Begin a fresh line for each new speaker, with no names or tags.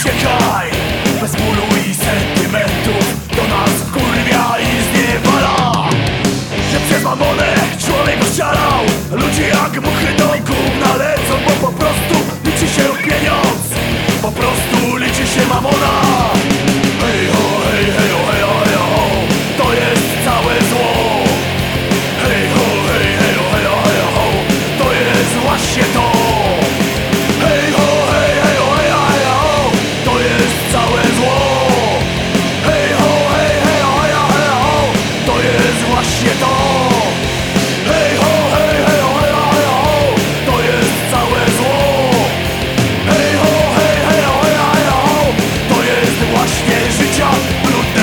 uciekaj, bez bólu i sentymentów. To nas wkurwia i zniewala, że przez mamonę człowiek oszalał. Ludzie jak muchy do gówna lecą, bo po prostu liczy się pieniądz, po prostu liczy się mamona. Hej ho, hej, hej ho, hej ho, hej ho, to jest całe zło. Hej ho, hej, hej ho, hej ho, hej ho, to jest właśnie to. Hej ho, hej, hej ho, hej ho, hej ho, to jest całe zło. Hej ho, hej, hej ho, hej ho, hej ho, to jest właśnie to. Hej ho, hej, hej ho, hej ho, hej ho, to jest całe zło. Hej ho, hej, hej ho, hej ho, hej ho, to jest właśnie życia brud.